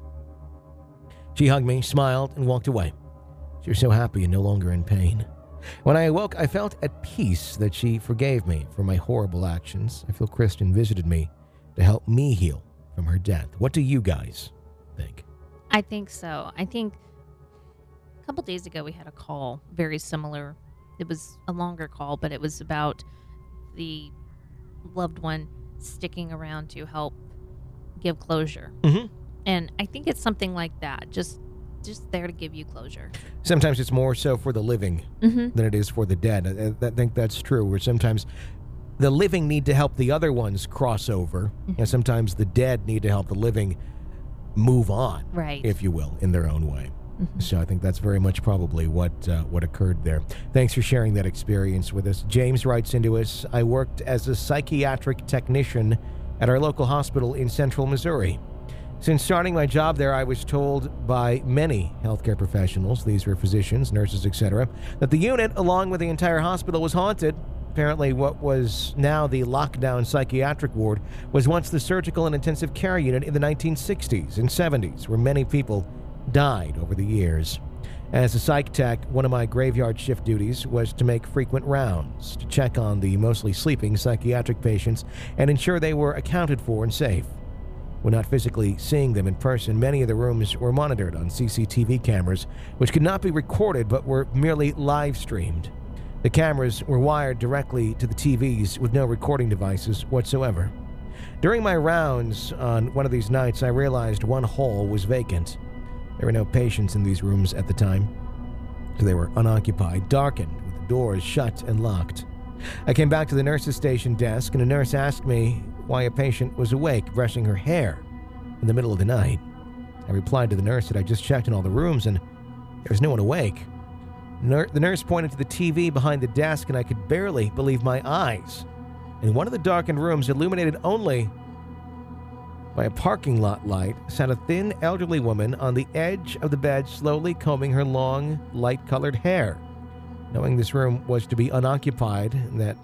She hugged me, smiled, and walked away. She was so happy and no longer in pain. When I awoke, I felt at peace that she forgave me for my horrible actions. I feel Kristen visited me to help me heal from her death. What do you guys think? I think so. I think a couple days ago we had a call very similar. It was a longer call, but it was about the loved one sticking around to help give closure. Mm-hmm. And I think it's something like that, just there to give you closure. Sometimes it's more so for the living than it is for the dead. I think that's true, where sometimes the living need to help the other ones cross over, and sometimes the dead need to help the living move on, right, if you will, in their own way. So I think that's very much probably what occurred there. Thanks for sharing that experience with us. James writes into us, I worked as a psychiatric technician at our local hospital in central Missouri. Since starting my job there, I was told by many healthcare professionals, these were physicians, nurses, etc., that the unit, along with the entire hospital, was haunted. Apparently, what was now the lockdown psychiatric ward was once the surgical and intensive care unit in the 1960s and 70s, where many people died over the years. As a psych tech, one of my graveyard shift duties was to make frequent rounds to check on the mostly sleeping psychiatric patients and ensure they were accounted for and safe. When not physically seeing them in person, many of the rooms were monitored on CCTV cameras, which could not be recorded but were merely live-streamed. The cameras were wired directly to the TVs with no recording devices whatsoever. During my rounds on one of these nights, I realized one hall was vacant. There were no patients in these rooms at the time, so they were unoccupied, darkened, with the doors shut and locked. I came back to the nurse's station desk, and a nurse asked me why a patient was awake, brushing her hair in the middle of the night. I replied to the nurse that I just checked in all the rooms, and there was no one awake. The nurse pointed to the TV behind the desk, and I could barely believe my eyes. In one of the darkened rooms, illuminated only by a parking lot light, sat a thin, elderly woman on the edge of the bed, slowly combing her long, light-colored hair. Knowing this room was to be unoccupied, and that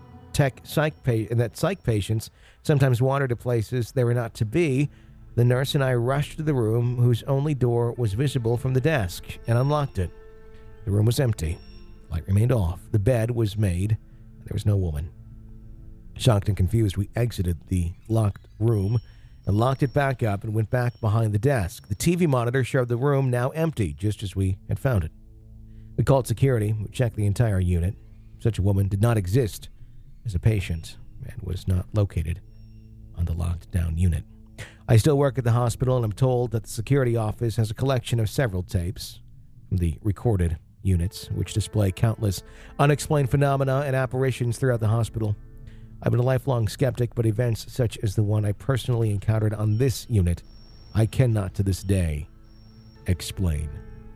psych patients sometimes wandered to places they were not to be, the nurse and I rushed to the room, whose only door was visible from the desk, and unlocked it. The room was empty. Light remained off. The bed was made, and there was no woman. Shocked and confused, we exited the locked room and locked it back up and went back behind the desk. The TV monitor showed the room now empty, just as we had found it. We called security, who checked the entire unit. Such a woman did not exist as a patient and was not located on the locked-down unit. I still work at the hospital, and I'm told that the security office has a collection of several tapes from the recorded units, which display countless unexplained phenomena and apparitions throughout the hospital. I've been a lifelong skeptic, but events such as the one I personally encountered on this unit, I cannot to this day explain.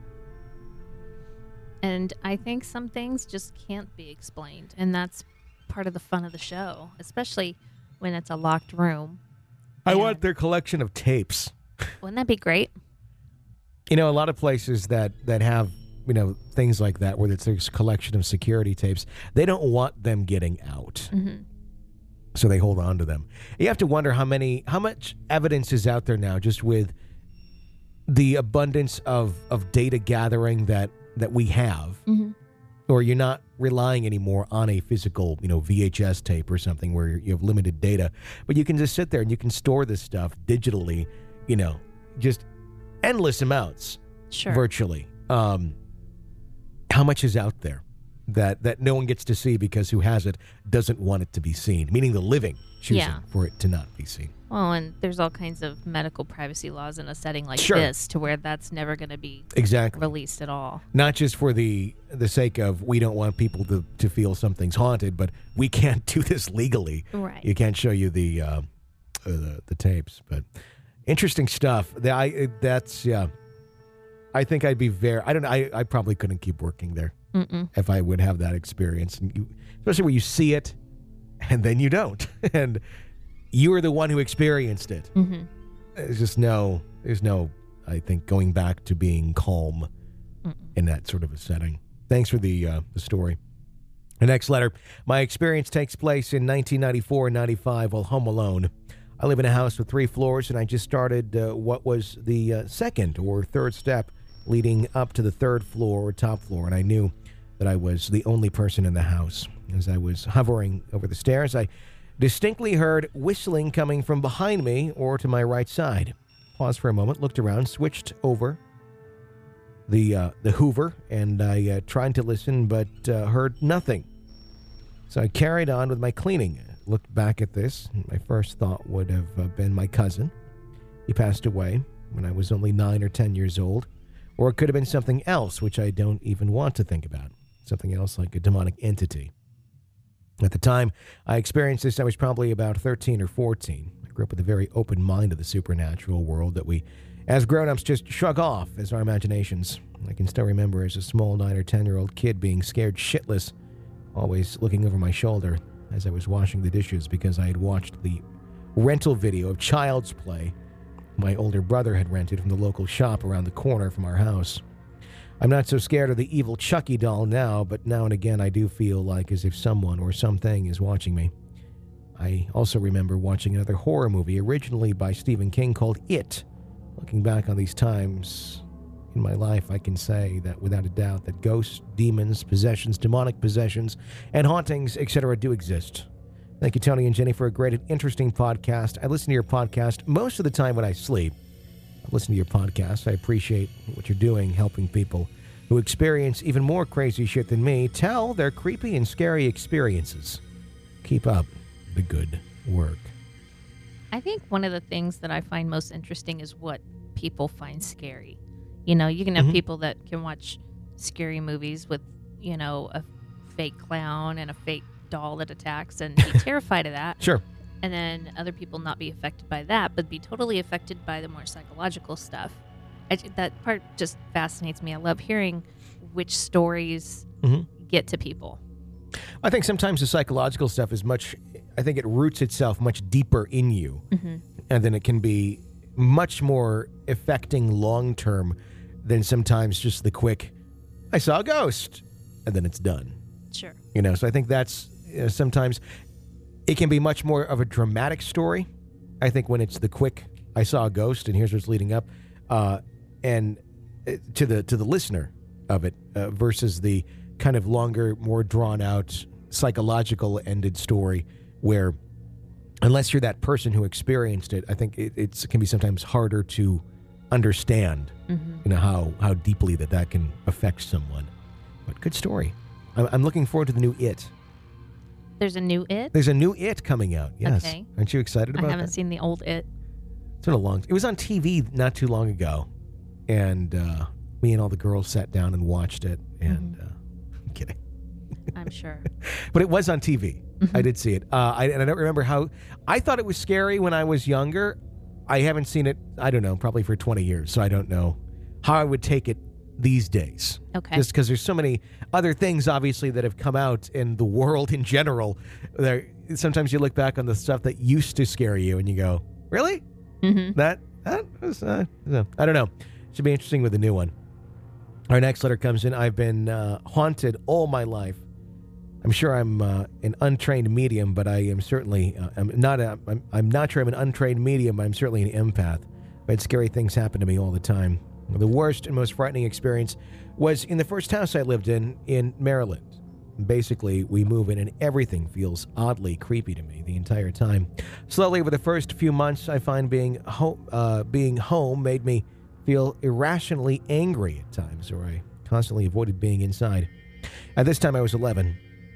And I think some things just can't be explained, and that's part of the fun of the show, especially when it's a locked room. I want their collection of tapes. Wouldn't that be great? You know, a lot of places that have, you know, things like that, where there's a collection of security tapes, they don't want them getting out. Mm-hmm. So they hold on to them. You have to wonder how much evidence is out there now, just with the abundance of data gathering that we have. Mm-hmm. Or you're not relying anymore on a physical, VHS tape or something where you have limited data. But you can just sit there and you can store this stuff digitally, just endless amounts. Sure. Virtually. How much is out there? that no one gets to see because who has it doesn't want it to be seen, meaning the living choosing for it to not be seen. Well, and there's all kinds of medical privacy laws in a setting like Sure. this to where that's never going to be released at all. Not just for the sake of we don't want people to feel something's haunted, but we can't do this legally. Right. You can't show you the tapes. But interesting stuff. I think I'd be I don't know. I probably couldn't keep working there if I would have that experience, and especially when you see it and then you don't, and you are the one who experienced it. Mm-hmm. There's no, I think, going back to being calm in that sort of a setting. Thanks for the story. The next letter. My experience takes place in 1994 and 95 while home alone. I live in a house with 3 floors, and I just started what was the second or third step leading up to the 3rd floor or top floor, and I knew that I was the only person in the house. As I was hovering over the stairs, I distinctly heard whistling coming from behind me or to my right side. Paused for a moment, looked around, switched over the Hoover, and I tried to listen but heard nothing. So I carried on with my cleaning. Looked back at this. My first thought would have been my cousin. He passed away when I was only 9 or 10 years old. Or it could have been something else, which I don't even want to think about. Something else like a demonic entity. At the time I experienced this, I was probably about 13 or 14. I grew up with a very open mind of the supernatural world that we, as grown-ups, just shrug off as our imaginations. I can still remember as a small 9 or 10-year-old kid being scared shitless, always looking over my shoulder as I was washing the dishes because I had watched the rental video of Child's Play my older brother had rented from the local shop around the corner from our house. I'm not so scared of the evil Chucky doll now, but now and again I do feel like as if someone or something is watching me. I also remember watching another horror movie originally by Stephen King called It. Looking back on these times in my life, I can say that without a doubt that ghosts, demons, possessions, demonic possessions, and hauntings, etc. do exist. Thank you, Tony and Jenny, for a great and interesting podcast. I listen to your podcast most of the time when I sleep. I listen to your podcast. I appreciate what you're doing, helping people who experience even more crazy shit than me tell their creepy and scary experiences. Keep up the good work. I think one of the things that I find most interesting is what people find scary. You know, you can have people that can watch scary movies with, you know, a fake clown and a fake doll that attacks and be terrified of that. Sure. And then other people not be affected by that, but be totally affected by the more psychological stuff. That part just fascinates me. I love hearing which stories get to people. I think sometimes the psychological stuff is I think it roots itself much deeper in you. And then it can be much more affecting long-term than sometimes just the quick, I saw a ghost, and then it's done. Sure. You know, so I think that's sometimes it can be much more of a dramatic story. I think when it's the quick, I saw a ghost, and here's what's leading up, and to the listener of it, versus the kind of longer, more drawn out, psychological ended story where, unless you're that person who experienced it, I think it can be sometimes harder to understand, you know, how deeply that can affect someone. But good story. I'm looking forward to the new It. There's a new It? There's a new It coming out, yes. Okay. Aren't you excited about that? I haven't seen the old It. It's been it was on TV not too long ago, and me and all the girls sat down and watched it, and I'm kidding. I'm sure. But it was on TV. I did see it. I don't remember how... I thought it was scary when I was younger. I haven't seen it, I don't know, probably for 20 years, so I don't know how I would take it these days. Okay. Just because there's so many other things, obviously, that have come out in the world in general. Sometimes you look back on the stuff that used to scare you and you go, really? That was, I don't know. Should be interesting with the new one. Our next letter comes in. I've been haunted all my life. I'm sure I'm an untrained medium, but I am certainly, I'm not sure I'm an untrained medium, but I'm certainly an empath. I've had scary things happen to me all the time. The worst and most frightening experience was in the first house I lived in Maryland. Basically, we move in and everything feels oddly creepy to me the entire time. Slowly, over the first few months, I find being home made me feel irrationally angry at times, or I constantly avoided being inside. At this time, I was 11.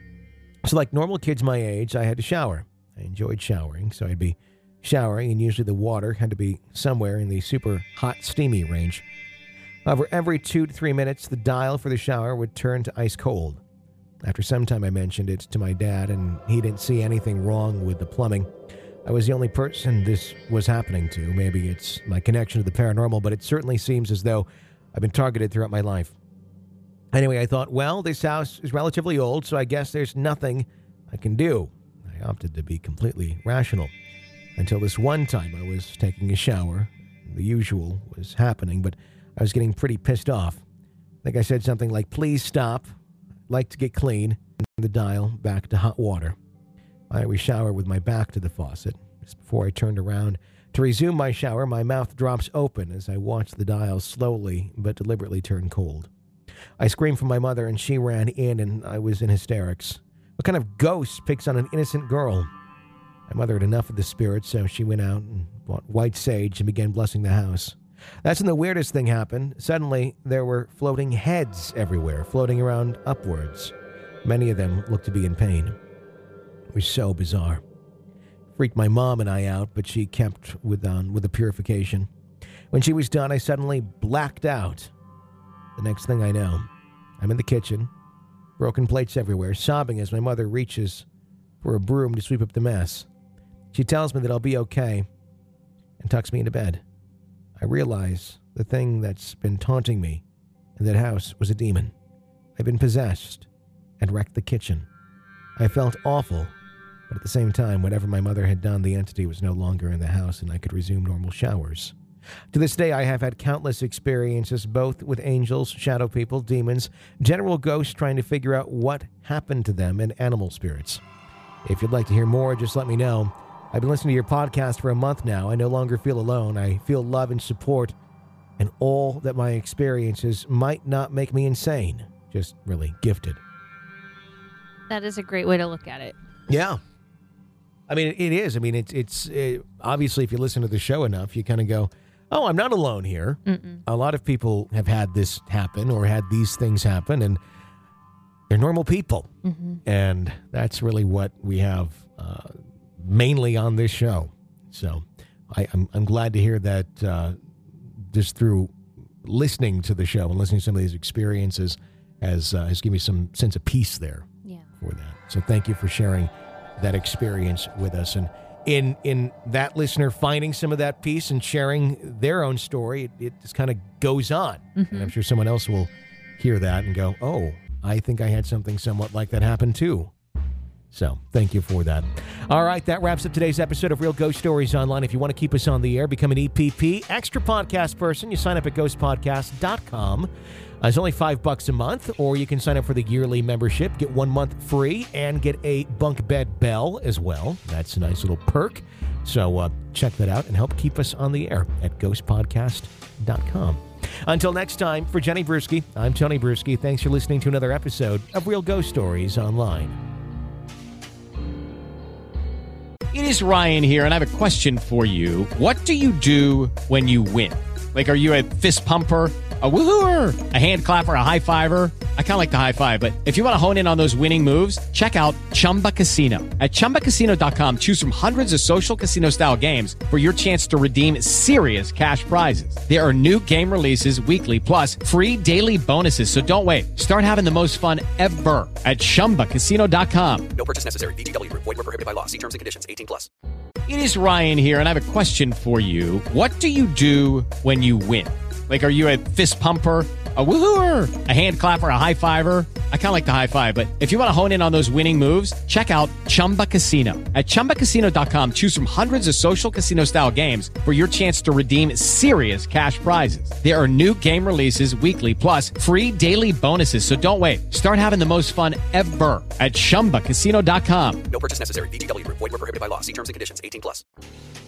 So like normal kids my age, I had to shower. I enjoyed showering, so I'd be showering, and usually the water had to be somewhere in the super hot, steamy range. However, every 2 to 3 minutes, the dial for the shower would turn to ice cold. After some time, I mentioned it to my dad, and he didn't see anything wrong with the plumbing. I was the only person this was happening to. Maybe it's my connection to the paranormal, but it certainly seems as though I've been targeted throughout my life. Anyway, I thought, well, this house is relatively old, so I guess there's nothing I can do. I opted to be completely rational. Until this one time I was taking a shower. The usual was happening, but I was getting pretty pissed off. I think I said something like, please stop. I'd like to get clean. And the dial back to hot water. I always shower with my back to the faucet. Just before I turned around to resume my shower, my mouth drops open as I watch the dial slowly but deliberately turn cold. I screamed for my mother, and she ran in, and I was in hysterics. What kind of ghost picks on an innocent girl? My mother had enough of the spirit, so she went out and bought white sage and began blessing the house. That's when the weirdest thing happened. Suddenly, there were floating heads everywhere, floating around upwards. Many of them looked to be in pain. It was so bizarre. Freaked my mom and I out, but she kept with the purification. When she was done, I suddenly blacked out. The next thing I know, I'm in the kitchen, broken plates everywhere, sobbing as my mother reaches for a broom to sweep up the mess. She tells me that I'll be okay and tucks me into bed. I realize the thing that's been taunting me in that house was a demon. I'd been possessed and wrecked the kitchen. I felt awful, but at the same time, whatever my mother had done, the entity was no longer in the house and I could resume normal showers. To this day, I have had countless experiences, both with angels, shadow people, demons, general ghosts trying to figure out what happened to them, and animal spirits. If you'd like to hear more, just let me know. I've been listening to your podcast for a month now. I no longer feel alone. I feel love and support, and all that my experiences might not make me insane, just really gifted. That is a great way to look at it. Yeah. I mean, it is. I mean, it's obviously, if you listen to the show enough, you kind of go, oh, I'm not alone here. Mm-mm. A lot of people have had this happen or had these things happen, and they're normal people. Mm-hmm. And that's really what we have mainly on this show. So I'm glad to hear that just through listening to the show and listening to some of these experiences has given me some sense of peace there for that. So thank you for sharing that experience with us. And in that listener finding some of that peace and sharing their own story, it just kind of goes on. Mm-hmm. And I'm sure someone else will hear that and go, oh, I think I had something somewhat like that happen too. So thank you for that. All right, that wraps up today's episode of Real Ghost Stories Online. If you want to keep us on the air, become an EPP, extra podcast person. You sign up at ghostpodcast.com. It's only $5 a month, or you can sign up for the yearly membership, get 1 month free, and get a bunk bed bell as well. That's a nice little perk. So check that out and help keep us on the air at ghostpodcast.com. Until next time, for Jenny Brewski, I'm Tony Brewski. Thanks for listening to another episode of Real Ghost Stories Online. It is Ryan here, and I have a question for you. What do you do when you win? Like, are you a fist pumper, a woohooer, a hand clapper, a high fiver? I kind of like the high five, but if you want to hone in on those winning moves, check out Chumba Casino. At ChumbaCasino.com, choose from hundreds of social casino-style games for your chance to redeem serious cash prizes. There are new game releases weekly, plus free daily bonuses. So don't wait. Start having the most fun ever at ChumbaCasino.com. No purchase necessary. VGW Group. Void where prohibited by law. See terms and conditions. 18+. It is Ryan here, and I have a question for you. What do you do when you win? Like, are you a fist pumper, a woohooer, a hand clapper, a high fiver? I kind of like the high five, but if you want to hone in on those winning moves, check out Chumba Casino. At ChumbaCasino.com, choose from hundreds of social casino-style games for your chance to redeem serious cash prizes. There are new game releases weekly, plus free daily bonuses. So don't wait. Start having the most fun ever at ChumbaCasino.com. No purchase necessary. VGW Group. Void where prohibited by law. See terms and conditions. 18+.